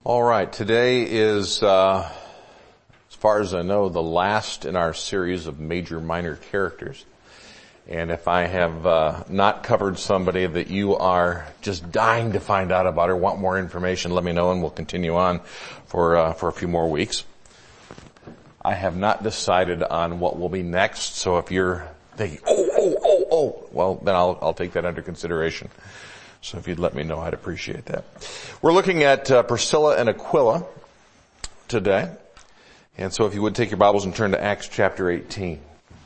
All right, today is, as far as I know, the last in our series of major minor characters. And if I have not covered somebody that you are just dying to find out about or want more information, let me know and we'll continue on for a few more weeks. I have not decided on what will be next, so if you're thinking, well, then I'll take that under consideration. So if you'd let me know, I'd appreciate that. We're looking at Priscilla and Aquila today. And so if you would take your Bibles and turn to Acts chapter 18.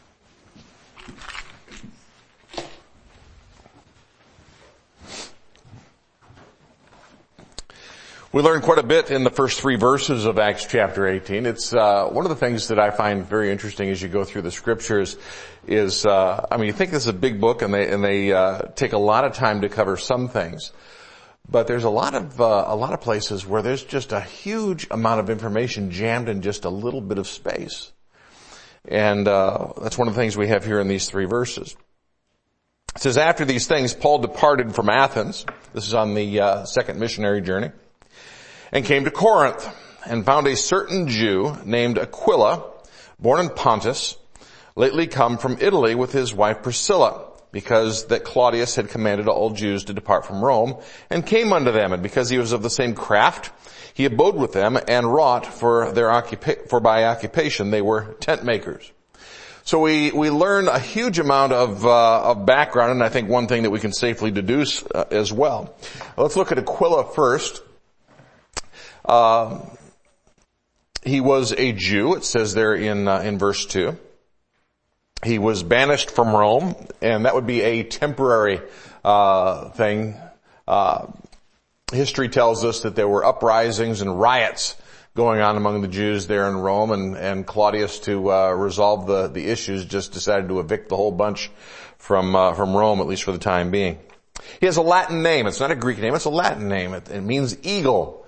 We learned quite a bit in the first three verses of Acts chapter 18. It's one of the things that I find very interesting as you go through the scriptures is, you think this is a big book and they take a lot of time to cover some things. But there's a lot of places where there's just a huge amount of information jammed in just a little bit of space. And that's one of the things we have here in these three verses. It says, after these things, Paul departed from Athens. This is on the second missionary journey. And came to Corinth, and found a certain Jew named Aquila, born in Pontus, lately come from Italy with his wife Priscilla, because that Claudius had commanded all Jews to depart from Rome, and came unto them, and because he was of the same craft, he abode with them, and wrought for by occupation they were tent makers. So we learn a huge amount of background, and I think one thing that we can safely deduce as well. Let's look at Aquila first. He was a Jew, it says there in verse 2. He was banished from Rome, and that would be a temporary thing. History tells us that there were uprisings and riots going on among the Jews there in Rome, and Claudius, to resolve the issues, just decided to evict the whole bunch from Rome, at least for the time being. He has a Latin name. It's not a Greek name, it's a Latin name. It means eagle.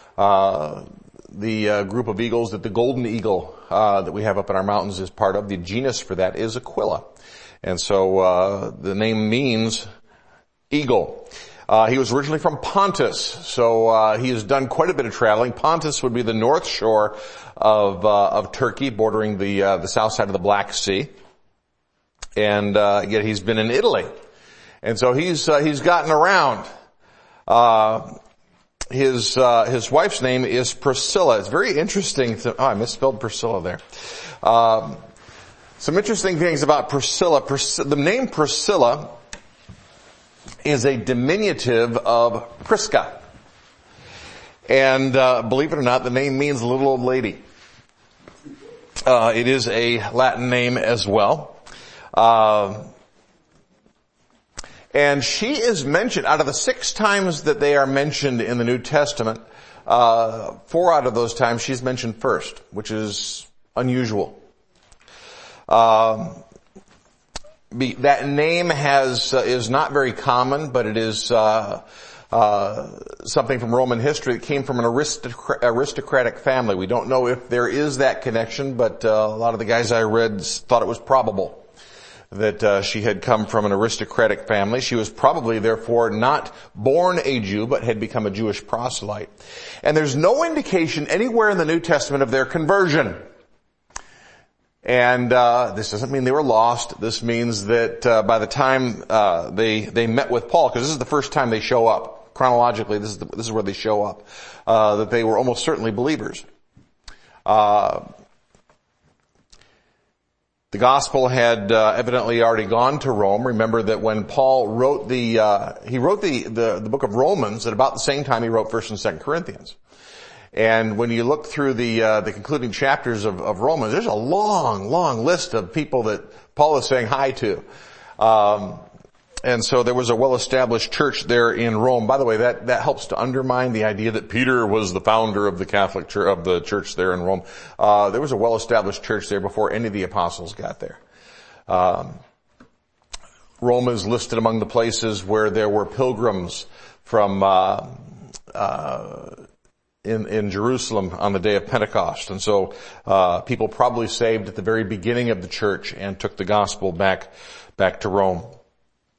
The group of eagles that the golden eagle that we have up in our mountains is part of, the genus for that is Aquila. And so the name means eagle. He was originally from Pontus, so he has done quite a bit of traveling. Pontus would be the north shore of Turkey, bordering the south side of the Black Sea. And yet he's been in Italy. And so he's gotten around. His wife's name is Priscilla. It's very interesting. I misspelled Priscilla there. Some interesting things about Priscilla. The name Priscilla is a diminutive of Prisca. And believe it or not, the name means little old lady. It is a Latin name as well. And she is mentioned, out of the 6 times that they are mentioned in the New Testament, 4 out of those times she's mentioned first, which is unusual. That name is not very common, but it is something from Roman history that came from an aristocratic family. We don't know if there is that connection, but a lot of the guys I read thought it was probable that she had come from an aristocratic family. She was probably, therefore, not born a Jew, but had become a Jewish proselyte. And there's no indication anywhere in the New Testament of their conversion. And this doesn't mean they were lost. This means that by the time they met with Paul, because this is the first time they show up, chronologically, this is where they show up, that they were almost certainly believers. The gospel had evidently already gone to Rome. Remember that when Paul wrote the book of Romans, at about the same time he wrote 1st and 2nd Corinthians. And when you look through the concluding chapters of Romans, there's a long list of people that Paul is saying hi to. And so there was a well-established church there in Rome. By the way, that helps to undermine the idea that Peter was the founder of the Catholic Church, of the church there in Rome. There was a well-established church there before any of the apostles got there. Rome is listed among the places where there were pilgrims from in Jerusalem on the day of Pentecost. And so people probably saved at the very beginning of the church and took the gospel back to Rome.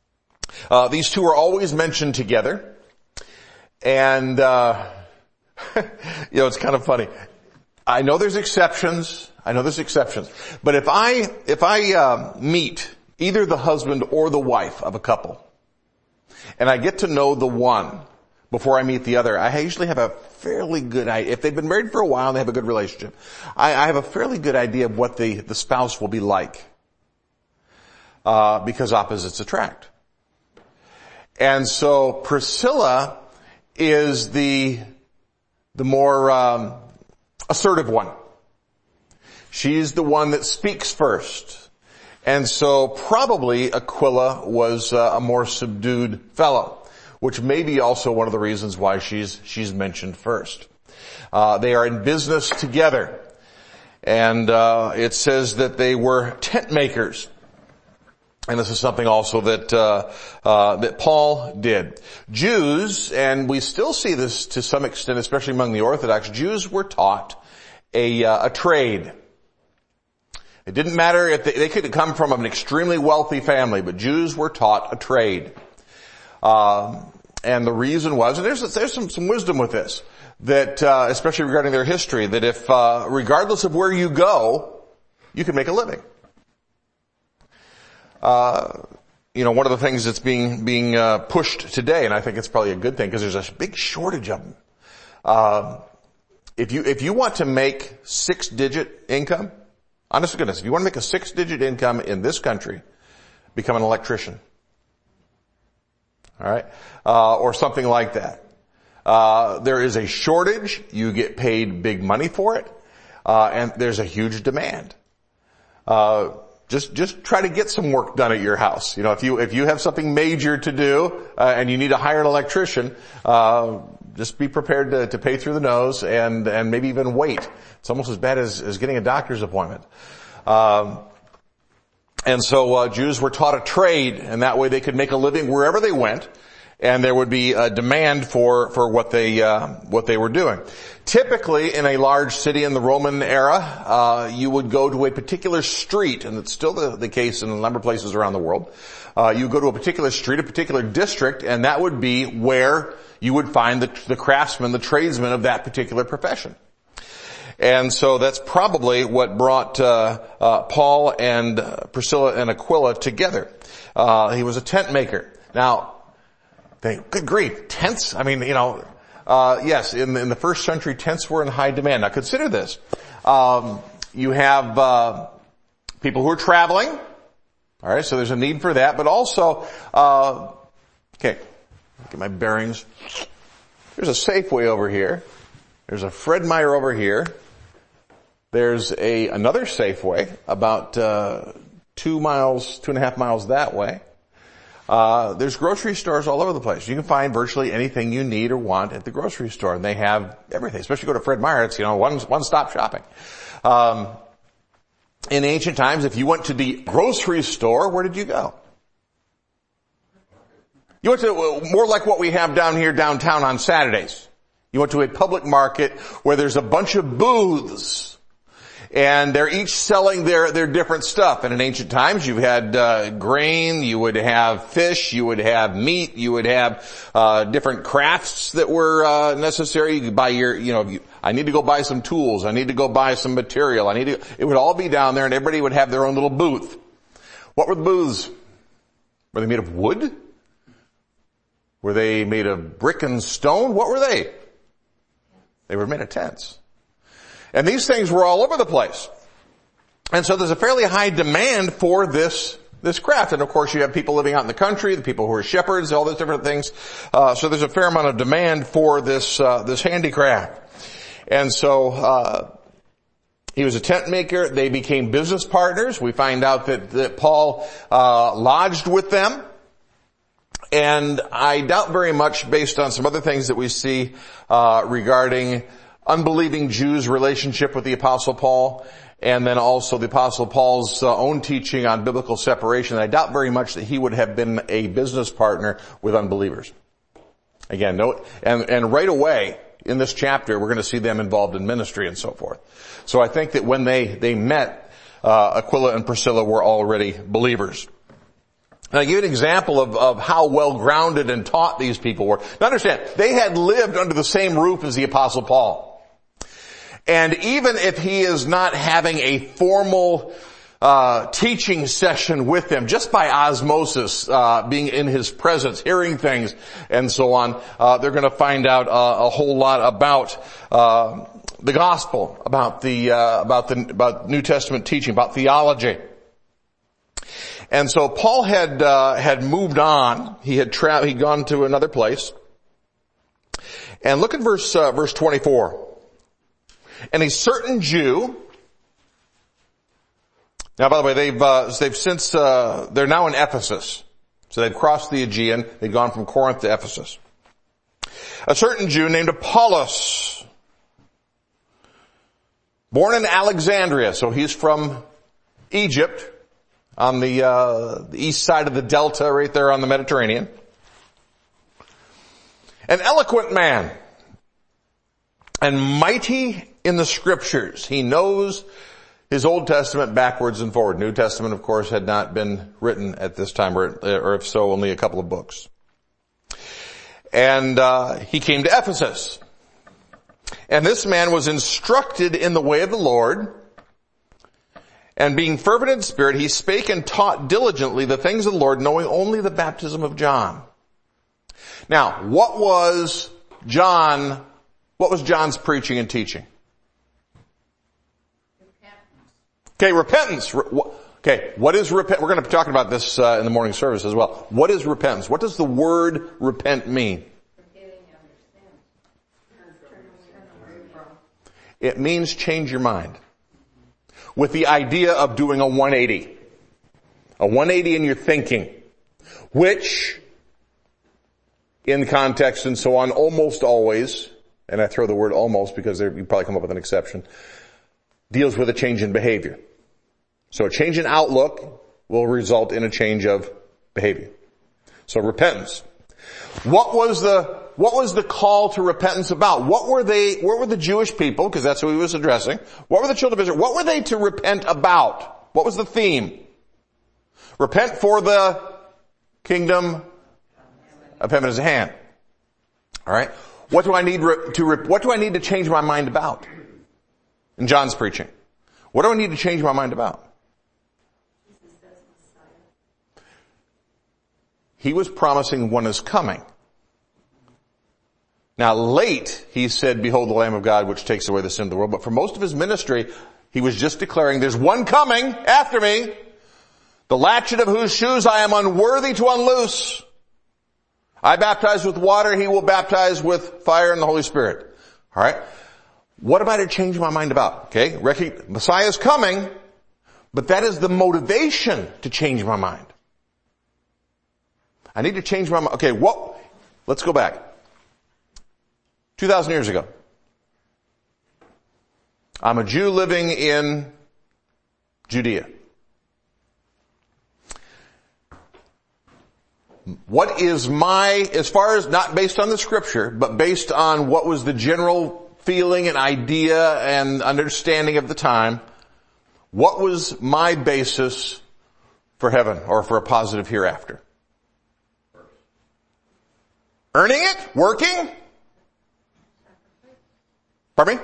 These two are always mentioned together. And It's kind of funny. I know there's exceptions. But if I meet either the husband or the wife of a couple, and I get to know the one before I meet the other, I usually have a fairly good idea. If they've been married for a while and they have a good relationship, I have a fairly good idea of what the spouse will be like. Because opposites attract. And so Priscilla is the more assertive one. She's the one that speaks first. And so probably Aquila was a more subdued fellow, which may be also one of the reasons why she's mentioned first. They are in business together. And it says that they were tent makers. And this is something also that Paul did. Jews, and we still see this to some extent, especially among the Orthodox, Jews were taught a trade. It didn't matter if they could come from an extremely wealthy family, but Jews were taught a trade. And the reason was, and there's some wisdom with this, that especially regarding their history, that if regardless of where you go, you can make a living. One of the things that's being pushed today, and I think it's probably a good thing because there's a big shortage of them. If you want to make 6-digit income, honest to goodness, if you want to make a 6-digit income in this country, become an electrician. All right? Or something like that. There is a shortage. You get paid big money for it. And there's a huge demand. Just try to get some work done at your house. If you have something major to do, and you need to hire an electrician, just be prepared to pay through the nose and maybe even wait. It's almost as bad as getting a doctor's appointment. And so, Jews were taught a trade, and that way they could make a living wherever they went, and there would be a demand for what they were doing. Typically, in a large city in the Roman era, you would go to a particular street, and it's still the case in a number of places around the world. You go to a particular street, a particular district, and that would be where you would find the craftsmen, the tradesmen of that particular profession. And so that's probably what brought Paul and Priscilla and Aquila together. He was a tent maker. Now, good grief, tents? Yes, in the first century, tents were in high demand. Now consider this. You have people who are traveling. All right, so there's a need for that. But also, get my bearings. There's a Safeway over here. There's a Fred Meyer over here. There's another Safeway about 2.5 miles that way. There's grocery stores all over the place. You can find virtually anything you need or want at the grocery store, and they have everything. Especially go to Fred Meyer, it's one-stop shopping. In ancient times, if you went to the grocery store, where did you go? You went to more like what we have down here downtown on Saturdays. You went to a public market where there's a bunch of booths. And they're each selling their different stuff. And in ancient times, you had grain, you would have fish, you would have meat, you would have different crafts that were necessary. You could buy I need to go buy some tools, I need to go buy some material, it would all be down there, and everybody would have their own little booth. What were the booths? Were they made of wood? Were they made of brick and stone? What were they? They were made of tents. And these things were all over the place. And so there's a fairly high demand for this craft. And of course you have people living out in the country, the people who are shepherds, all those different things. So there's a fair amount of demand for this handicraft. And so, he was a tent maker. They became business partners. We find out that Paul, lodged with them. And I doubt very much, based on some other things that we see, regarding unbelieving Jews' relationship with the Apostle Paul, and then also the Apostle Paul's own teaching on biblical separation. I doubt very much that he would have been a business partner with unbelievers. Again, and right away in this chapter, we're going to see them involved in ministry and so forth. So I think that when they met, Aquila and Priscilla were already believers. And I'll give you an example of how well grounded and taught these people were. Now understand, they had lived under the same roof as the Apostle Paul. And even if he is not having a formal teaching session with them, just by osmosis, being in his presence, hearing things, and so on, they're going to find out a whole lot about the gospel, about New Testament teaching, about theology. And so Paul had moved on. He'd gone to another place. And look at verse 24. And a certain Jew. Now, by the way, they've since they're now in Ephesus. So they've crossed the Aegean. They've gone from Corinth to Ephesus. A certain Jew named Apollos, born in Alexandria. So he's from Egypt, on the east side of the delta, right there on the Mediterranean. An eloquent man and mighty in the scriptures. He knows his Old Testament backwards and forward. New Testament, of course, had not been written at this time, or if so, only a couple of books. And he came to Ephesus. And this man was instructed in the way of the Lord. And being fervent in spirit, he spake and taught diligently the things of the Lord, knowing only the baptism of John. Now, what was John's preaching and teaching? Okay, repentance. Okay, what is repent? We're going to be talking about this in the morning service as well. What is repentance? What does the word repent mean? It means change your mind. With the idea of doing a 180. A 180 in your thinking. Which, in context and so on, almost always, and I throw the word almost because you probably come up with an exception, deals with a change in behavior. So a change in outlook will result in a change of behavior. So repentance. What was the call to repentance about? What were the Jewish people, because that's who he was addressing, what were the children of Israel, what were they to repent about? What was the theme? Repent for the kingdom of heaven is at hand. Alright? What do I need to change my mind about? In John's preaching. What do I need to change my mind about? He was promising one is coming. Now late, he said, behold the Lamb of God which takes away the sin of the world. But for most of his ministry, he was just declaring, there's one coming after me, the latchet of whose shoes I am unworthy to unloose. I baptize with water, he will baptize with fire and the Holy Spirit. Alright? What am I to change my mind about? Okay, Messiah is coming, but that is the motivation to change my mind. I need to change my mind. Okay, let's go back. 2,000 years ago. I'm a Jew living in Judea. What is as far as not based on the scripture, but based on what was the general feeling and idea and understanding of the time, what was my basis for heaven or for a positive hereafter? Earning it? Working? Pardon me?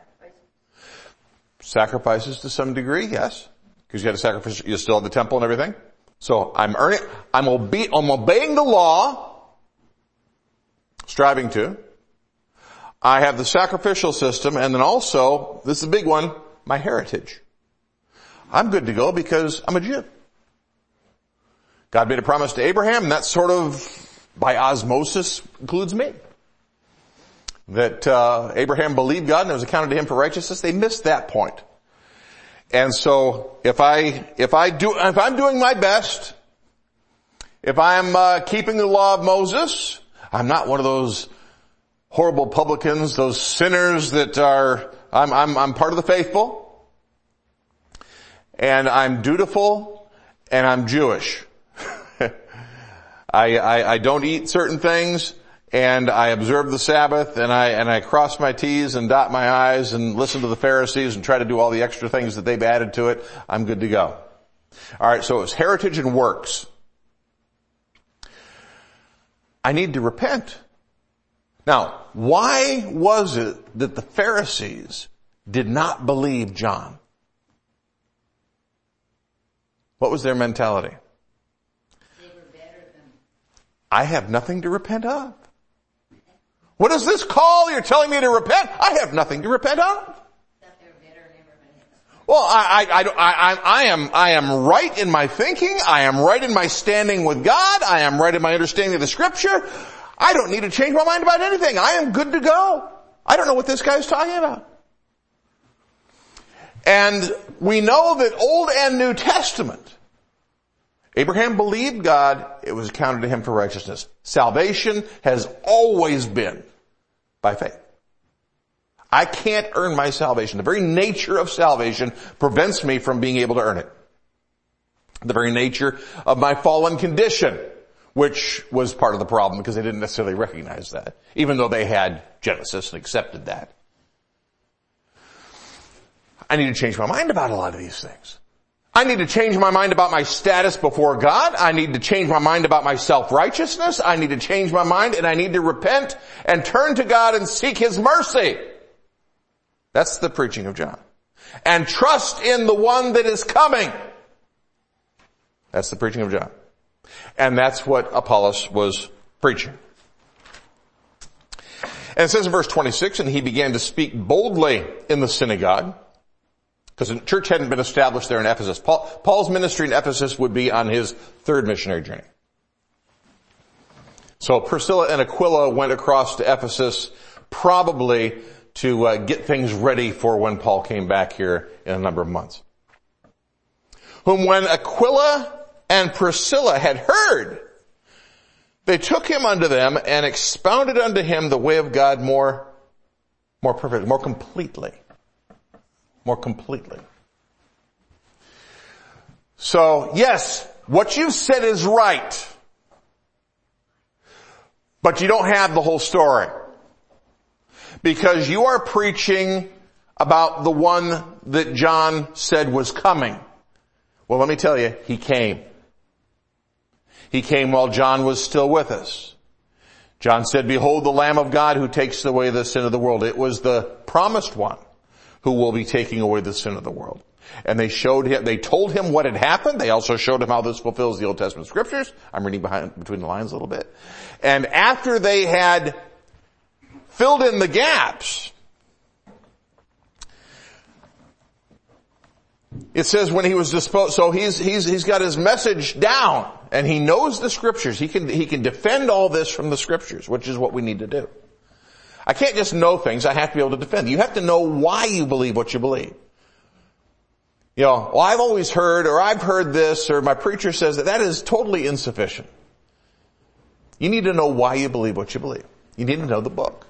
Sacrifices to some degree, yes. Because you had to sacrifice, you still have the temple and everything. So I'm obeying the law, striving to. I have the sacrificial system, and then also, this is a big one, my heritage. I'm good to go because I'm a Jew. God made a promise to Abraham, and that sort of, by osmosis, includes me. That Abraham believed God and it was accounted to him for righteousness. They missed that point. And so if I'm doing my best, if I'm keeping the law of Moses, I'm not one of those horrible publicans, those sinners that I'm part of the faithful, and I'm dutiful, and I'm Jewish. I don't eat certain things, and I observe the Sabbath, and I cross my T's and dot my I's and listen to the Pharisees and try to do all the extra things that they've added to it. I'm good to go. Alright, so it's heritage and works. I need to repent. Now, why was it that the Pharisees did not believe John? What was their mentality? They were better than... I have nothing to repent of. What is this call? You're telling me to repent? I have nothing to repent of. Well, I am right in my thinking. I am right in my standing with God. I am right in my understanding of the Scripture. I don't need to change my mind about anything. I am good to go. I don't know what this guy's talking about. And we know that Old and New Testament, Abraham believed God, it was counted to him for righteousness. Salvation has always been by faith. I can't earn my salvation. The very nature of salvation prevents me from being able to earn it. The very nature of my fallen condition, which was part of the problem because they didn't necessarily recognize that, even though they had Genesis and accepted that. I need to change my mind about a lot of these things. I need to change my mind about my status before God. I need to change my mind about my self-righteousness. I need to change my mind, and I need to repent and turn to God and seek His mercy. That's the preaching of John. And trust in the one that is coming. That's the preaching of John. And that's what Apollos was preaching. And it says in verse 26, and he began to speak boldly in the synagogue, because the church hadn't been established there in Ephesus. Paul's ministry in Ephesus would be on his third missionary journey. So Priscilla and Aquila went across to Ephesus probably to get things ready for when Paul came back here in a number of months. Whom when Aquila and Priscilla had heard, they took him unto them and expounded unto him the way of God more perfectly, more completely. More completely. So, yes, what you've said is right. But you don't have the whole story. Because you are preaching about the one that John said was coming. Well, let me tell you, he came. He came while John was still with us. John said, behold the Lamb of God who takes away the sin of the world. It was the promised one who will be taking away the sin of the world. And they told him what had happened. They also showed him how this fulfills the Old Testament scriptures. I'm reading between the lines a little bit. And after they had filled in the gaps, it says when he was disposed, so he's got his message down and he knows the scriptures. He can defend all this from the scriptures, which is what we need to do. I can't just know things, I have to be able to defend. You have to know why you believe what you believe. You know, well, I've always heard, or I've heard this, or my preacher says that is totally insufficient. You need to know why you believe what you believe. You need to know the book.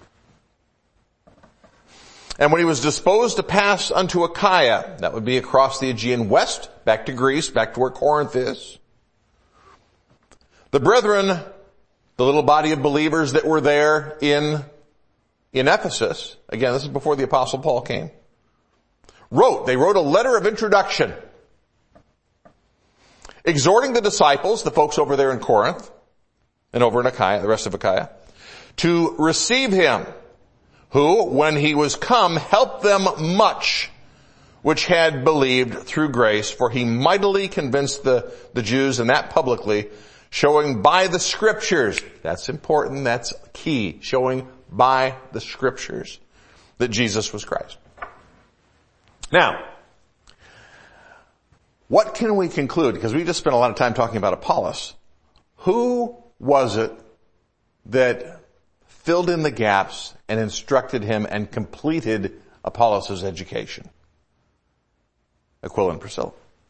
And when he was disposed to pass unto Achaia, that would be across the Aegean west, back to Greece, back to where Corinth is, the brethren, the little body of believers that were there in Ephesus, again, this is before the Apostle Paul came, they wrote a letter of introduction, exhorting the disciples, the folks over there in Corinth, and over in Achaia, the rest of Achaia, to receive him, who, when he was come, helped them much, which had believed through grace, for he mightily convinced the Jews, and that publicly, showing by the scriptures, that's important, that's key, showing by the scriptures that Jesus was Christ. Now, what can we conclude? Because we just spent a lot of time talking about Apollos. Who was it that filled in the gaps and instructed him and completed Apollos' education? Aquila and Priscilla.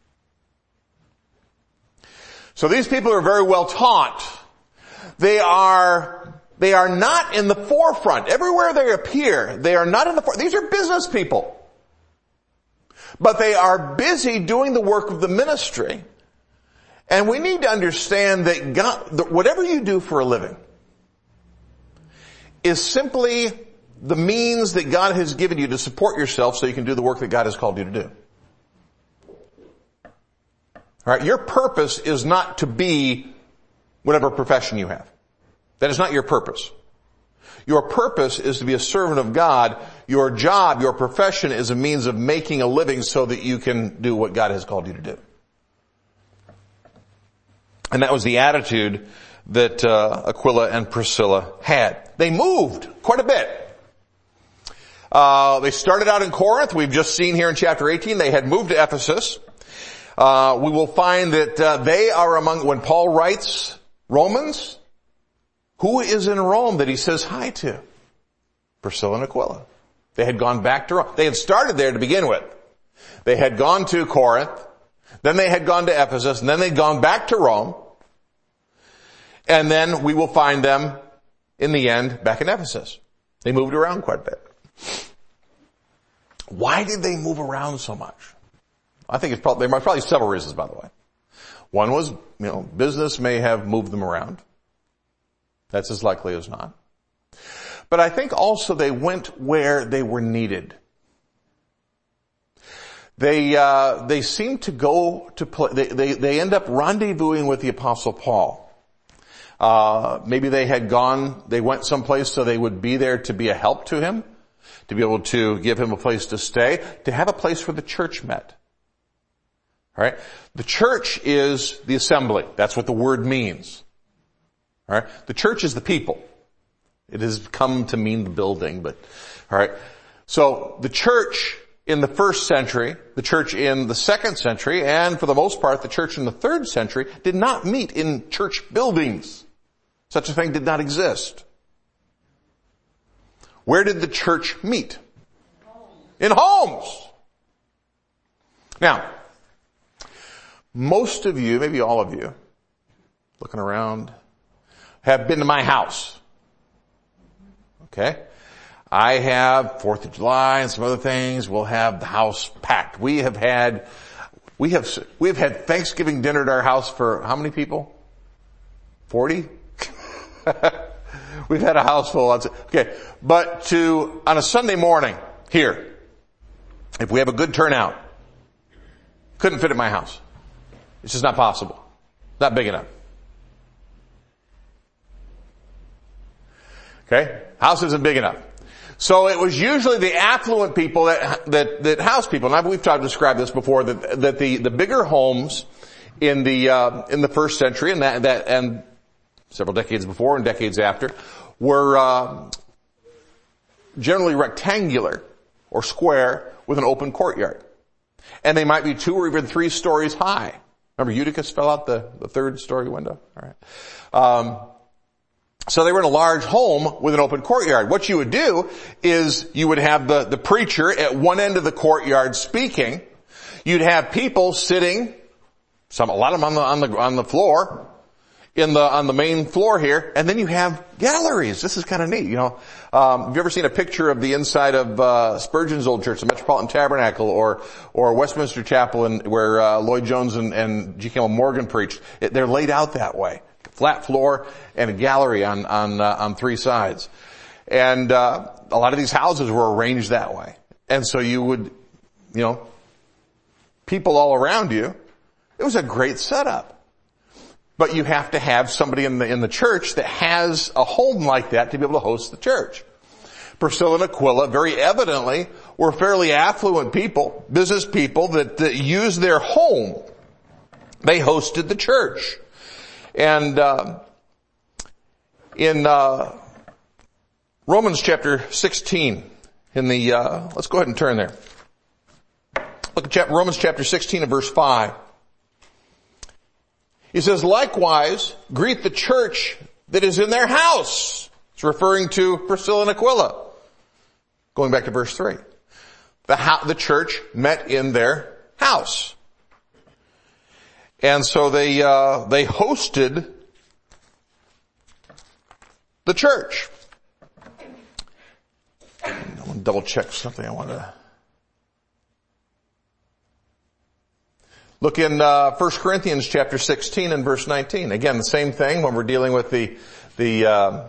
So these people are very well taught. They are not in the forefront. Everywhere they appear, they are not in the forefront. These are business people. But they are busy doing the work of the ministry. And we need to understand that God, whatever you do for a living is simply the means that God has given you to support yourself so you can do the work that God has called you to do. All right, your purpose is not to be whatever profession you have. That is not your purpose. Your purpose is to be a servant of God. Your job, your profession is a means of making a living so that you can do what God has called you to do. And that was the attitude that Aquila and Priscilla had. They moved quite a bit. They started out in Corinth. We've just seen here in chapter 18 they had moved to Ephesus. We will find that they are among, when Paul writes Romans, who is in Rome that he says hi to? Priscilla and Aquila. They had gone back to Rome. They had started there to begin with. They had gone to Corinth, then they had gone to Ephesus, and then they'd gone back to Rome. And then we will find them in the end back in Ephesus. They moved around quite a bit. Why did they move around so much? I think there are probably several reasons, by the way. One was, business may have moved them around. That's as likely as not. But I think also they went where they were needed. They seem to go to play, they end up rendezvousing with the Apostle Paul. Maybe they went someplace so they would be there to be a help to him, to be able to give him a place to stay, to have a place where the church met. All right? The church is the assembly. That's what the word means. All right? The church is the people. It has come to mean the building, but, all right? So the church in the first century, the church in the second century, and for the most part the church in the third century did not meet in church buildings. Such a thing did not exist. Where did the church meet? In homes. Now, most of you, maybe all of you, looking around, have been to my house. Okay? I have 4th of July and some other things. We'll have the house packed. We have had Thanksgiving dinner at our house for how many people? 40? We've had a house full. Okay. But on a Sunday morning here, if we have a good turnout, couldn't fit at my house. It's just not possible. Not big enough. Okay? House isn't big enough. So it was usually the affluent people that house people. And we've described this before, that the bigger homes in the first century and several decades before and decades after were generally rectangular or square with an open courtyard. And they might be 2 or even 3 stories high. Remember Eutychus fell out the 3rd story window? All right. So they were in a large home with an open courtyard. What you would do is you would have the preacher at one end of the courtyard speaking. You'd have people sitting, a lot of them on the floor, on the main floor here, and then you have galleries. This is kind of neat, have you ever seen a picture of the inside of Spurgeon's old church, the Metropolitan Tabernacle, or Westminster Chapel, where Lloyd Jones and G. Campbell Morgan preached? They're laid out that way. Flat floor and a gallery on 3 sides. And a lot of these houses were arranged that way. And so you would, people all around you. It was a great setup. But you have to have somebody in the church that has a home like that to be able to host the church. Priscilla and Aquila very evidently were fairly affluent people, business people that used their home. They hosted the church. And in Romans chapter 16, let's go ahead and turn there. Look at Romans chapter 16 and verse 5. He says, likewise, greet the church that is in their house. It's referring to Priscilla and Aquila. Going back to verse 3. The church met in their house. And so they hosted the church. I want to double check something I want to look in 1 Corinthians chapter 16 and verse 19. Again, the same thing when we're dealing with the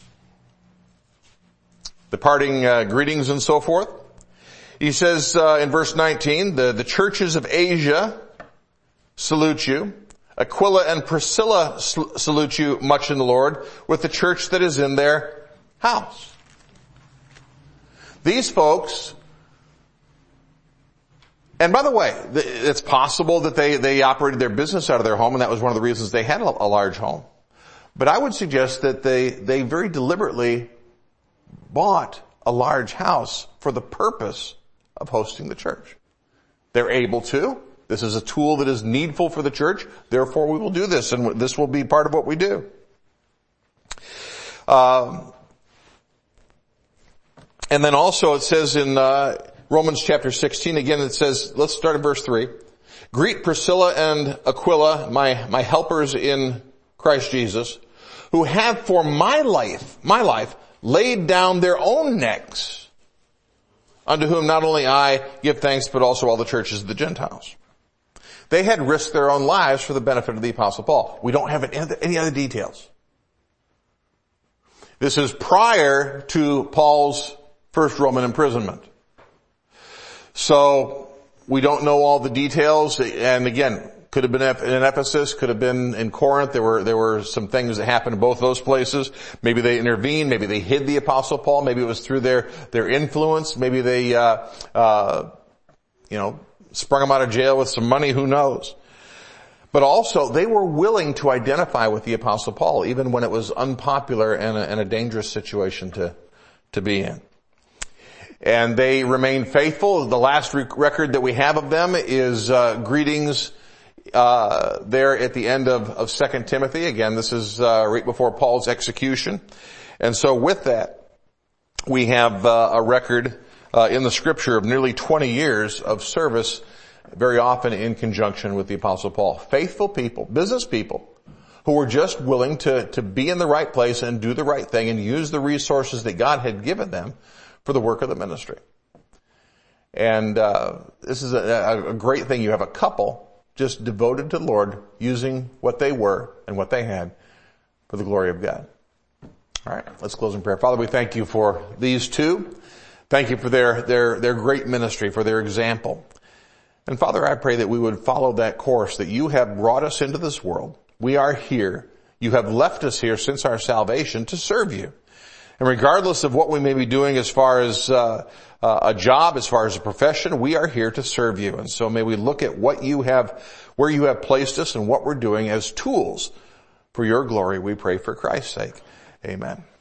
parting greetings and so forth. He says in verse 19, the churches of Asia salute you. Aquila and Priscilla salute you much in the Lord, with the church that is in their house. These folks, and by the way, it's possible that they operated their business out of their home, and that was one of the reasons they had a large home. But I would suggest that they very deliberately bought a large house for the purpose of hosting the church. They're able to. This is a tool that is needful for the church. Therefore, we will do this, and this will be part of what we do. And then also it says in Romans chapter 16, again it says, let's start at verse 3. Greet Priscilla and Aquila, my helpers in Christ Jesus, who have for my life, laid down their own necks, unto whom not only I give thanks, but also all the churches of the Gentiles. They had risked their own lives for the benefit of the Apostle Paul. We don't have any other details. This is prior to Paul's first Roman imprisonment. So we don't know all the details, and again, could have been in Ephesus, could have been in Corinth. There were some things that happened in both those places. Maybe they intervened, maybe they hid the Apostle Paul, maybe it was through their influence, maybe they sprung him out of jail with some money, who knows. But also, they were willing to identify with the Apostle Paul, even when it was unpopular and a dangerous situation to be in. And they remained faithful. The last record that we have of them is greetings there at the end of 2 Timothy. Again, this is right before Paul's execution. And so with that, we have a record in the scripture of nearly 20 years of service, very often in conjunction with the Apostle Paul. Faithful people, business people, who were just willing to be in the right place and do the right thing and use the resources that God had given them for the work of the ministry. And this is a great thing. You have a couple just devoted to the Lord, using what they were and what they had for the glory of God. All right, let's close in prayer. Father, we thank you for these two. Thank you for their great ministry, for their example. And Father, I pray that we would follow that course, that you have brought us into this world. We are here. You have left us here since our salvation to serve you. And regardless of what we may be doing as far as a job, as far as a profession, we are here to serve you. And so may we look at where you have placed us and what we're doing as tools for your glory. We pray for Christ's sake. Amen.